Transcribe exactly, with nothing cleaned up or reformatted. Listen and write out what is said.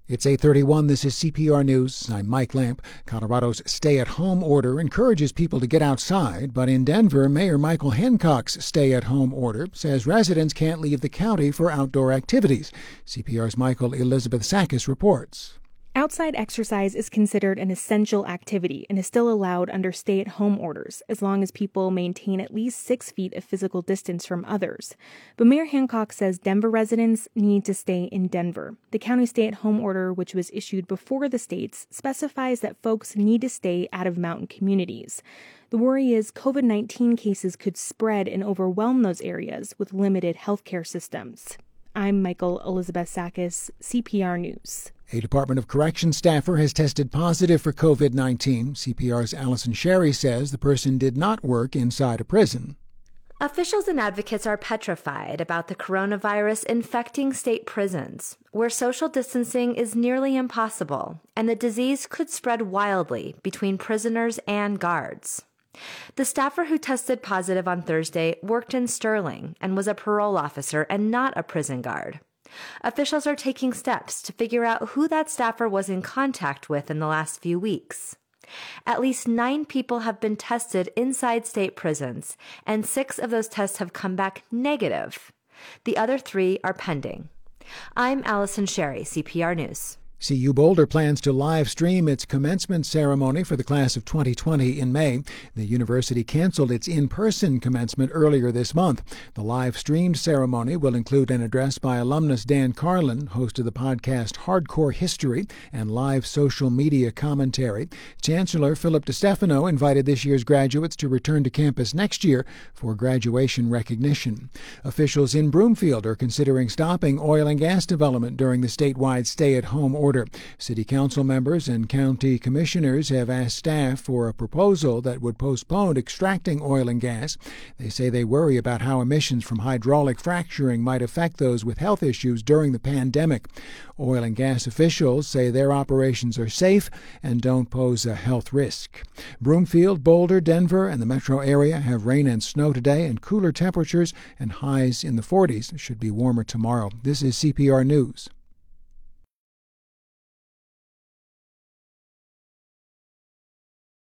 It's eight thirty-one. This is C P R News. I'm Mike Lamp. Colorado's stay-at-home order encourages people to get outside, but in Denver, Mayor Michael Hancock's stay-at-home order says residents can't leave the county for outdoor activities. C P R's Michael Elizabeth Sakis reports. Outside exercise is considered an essential activity and is still allowed under stay-at-home orders, as long as people maintain at least six feet of physical distance from others. But Mayor Hancock says Denver residents need to stay in Denver. The county stay-at-home order, which was issued before the states, specifies that folks need to stay out of mountain communities. The worry is covid nineteen cases could spread and overwhelm those areas with limited healthcare systems. I'm Michael Elizabeth Sakis, C P R News. A Department of Corrections staffer has tested positive for covid nineteen. C P R's Allison Sherry says the person did not work inside a prison. Officials and advocates are petrified about the coronavirus infecting state prisons, where social distancing is nearly impossible, and the disease could spread wildly between prisoners and guards. The staffer who tested positive on Thursday worked in Sterling and was a parole officer and not a prison guard. Officials are taking steps to figure out who that staffer was in contact with in the last few weeks. At least nine people have been tested inside state prisons, and six of those tests have come back negative. The other three are pending. I'm Allison Sherry, C P R News. C U Boulder plans to live stream its commencement ceremony for the class of twenty twenty in May. The university canceled its in-person commencement earlier this month. The live-streamed ceremony will include an address by alumnus Dan Carlin, host of the podcast Hardcore History, and live social media commentary. Chancellor Philip DeStefano invited this year's graduates to return to campus next year for graduation recognition. Officials in Broomfield are considering stopping oil and gas development during the statewide stay-at-home order. Order. City council members and county commissioners have asked staff for a proposal that would postpone extracting oil and gas. They say they worry about how emissions from hydraulic fracturing might affect those with health issues during the pandemic. Oil and gas officials say their operations are safe and don't pose a health risk. Broomfield, Boulder, Denver, and the metro area have rain and snow today and cooler temperatures, and highs in the forties. Should be warmer tomorrow. This is C P R News.